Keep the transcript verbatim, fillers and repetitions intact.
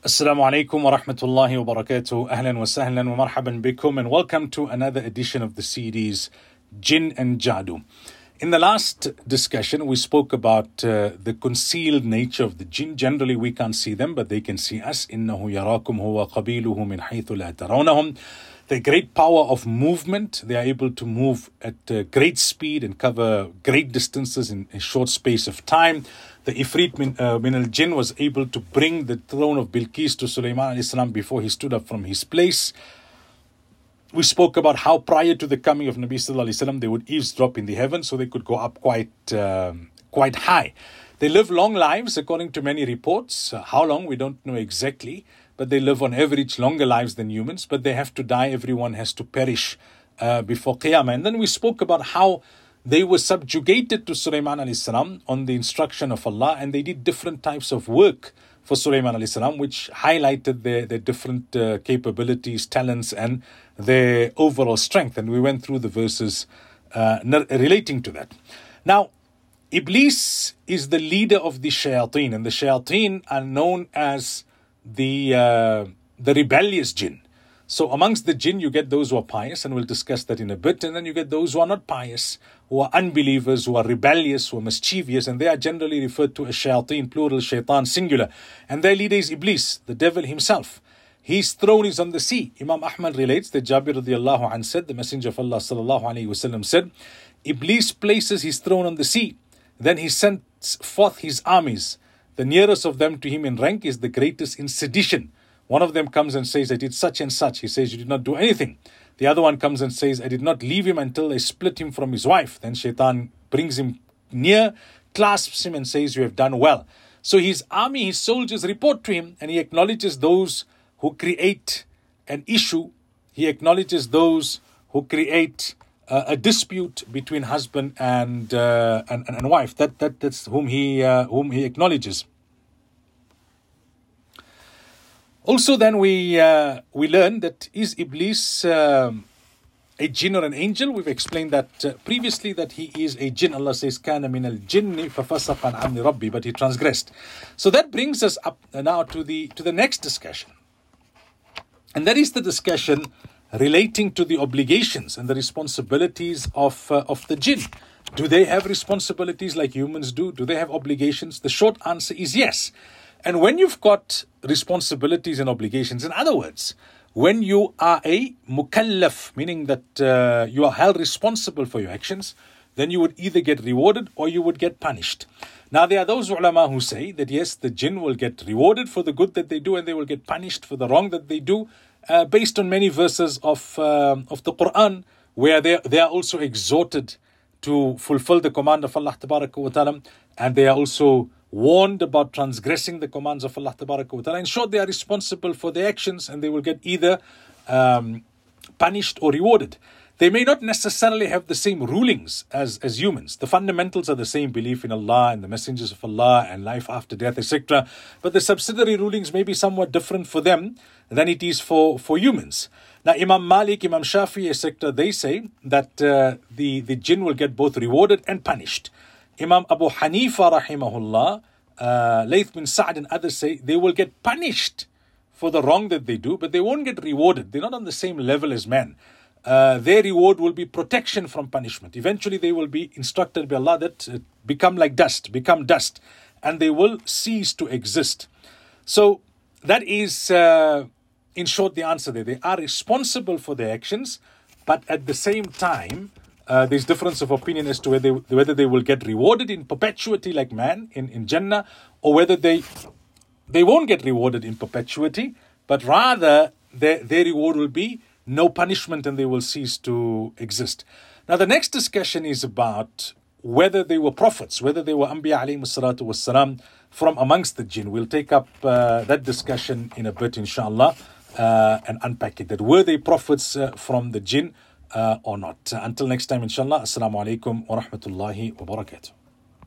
Assalamu alaikum wa rahmatullahi wa barakatuh. Ahlan wa sahlan wa marhaban bikum, and welcome to another edition of the series Jinn and Jadoo. In the last discussion, we spoke about uh, the concealed nature of the jinn. Generally, we can't see them, but they can see us. إِنَّهُ يَرَاكُمْ هُوَ قَبِيلُهُ مِنْ حَيْثُ لَا تَرَوْنَهُمْ. The great power of movement. They are able to move at uh, great speed and cover great distances in a short space of time. The Ifrit min, uh, min al-Jinn was able to bring the throne of Bilqis to Sulaiman alayhi salam before he stood up from his place. We spoke about how prior to the coming of Nabi sallallahu alayhi wasallam, they would eavesdrop in the heavens so they could go up quite, um, quite high. They live long lives according to many reports. Uh, how long, we don't know exactly, but they live on average longer lives than humans, but they have to die. Everyone has to perish uh, before Qiyamah. And then we spoke about how they were subjugated to Sulaiman alayhi salam on the instruction of Allah, and they did different types of work for Sulaiman alayhi salam, which highlighted their, their different uh, capabilities, talents, and their overall strength. And we went through the verses uh, relating to that. Now, Iblis is the leader of the shayateen, and the shayateen are known as the uh, the rebellious jinn. So amongst the jinn, you get those who are pious, and we'll discuss that in a bit. And then you get those who are not pious, who are unbelievers, who are rebellious, who are mischievous, and they are generally referred to as shayateen, plural, shaitan, singular. And their leader is Iblis, the devil himself. His throne is on the sea. Imam Ahmad relates that Jabir radiallahu anh said, the Messenger of Allah sallallahu alayhi wasallam said, Iblis places his throne on the sea. Then he sends forth his armies. The nearest of them to him in rank is the greatest in sedition. One of them comes and says, I did such and such. He says, you did not do anything. The other one comes and says, I did not leave him until I split him from his wife. Then Shaitan brings him near, clasps him and says, you have done well. So his army, his soldiers report to him, and he acknowledges those who create an issue. He acknowledges those who create uh, a dispute between husband and, uh, and, and and wife. That that that's whom he uh, whom he acknowledges. Also, then we uh, we learn that is Iblis um, a jinn or an angel? We've explained that uh, previously, that he is a jinn. Allah says, "Kana min al-jinni fafasaqa an amri rabbi," but he transgressed. So that brings us up now to the to the next discussion, and that is the discussion relating to the obligations and the responsibilities of uh, of the jinn. Do they have responsibilities like humans do? Do they have obligations? The short answer is yes. And when you've got responsibilities and obligations, in other words, when you are a mukallaf, meaning that uh, you are held responsible for your actions, then you would either get rewarded or you would get punished. Now, there are those ulama who say that yes, the jinn will get rewarded for the good that they do, and they will get punished for the wrong that they do, uh, based on many verses of uh, of the Quran, where they they are also exhorted to fulfill the command of Allah Tabaraka wa Ta'ala, and they are also warned about transgressing the commands of Allah Tabaraka wa Ta'ala. In short, they are responsible for their actions, and they will get either um, punished or rewarded. They may not necessarily have the same rulings as, as humans. The fundamentals are the same: belief in Allah and the messengers of Allah and life after death, et cetera. But the subsidiary rulings may be somewhat different for them than it is for, for humans. Now, Imam Malik, Imam Shafi, et cetera, they say that uh, the, the jinn will get both rewarded and punished. Imam Abu Hanifa rahimahullah, uh, Layth bin Sa'd and others say they will get punished for the wrong that they do, but they won't get rewarded. They're not on the same level as men. Uh, their reward will be protection from punishment. Eventually they will be instructed by Allah that uh, become like dust, become dust, and they will cease to exist. So that is, uh, in short, the answer there. They are responsible for their actions, but at the same time, Uh, there's difference of opinion as to whether they, whether they will get rewarded in perpetuity like man in, in Jannah, or whether they they won't get rewarded in perpetuity, but rather their, their reward will be no punishment and they will cease to exist. Now, the next discussion is about whether they were prophets, whether they were Anbiya alayhi salatu wassalam from amongst the jinn. We'll take up uh, that discussion in a bit, inshallah, uh, and unpack it. That were they prophets uh, from the jinn? Uh, or not. Uh, until next time, inshallah. Assalamu alaikum wa rahmatullahi wa barakatuh.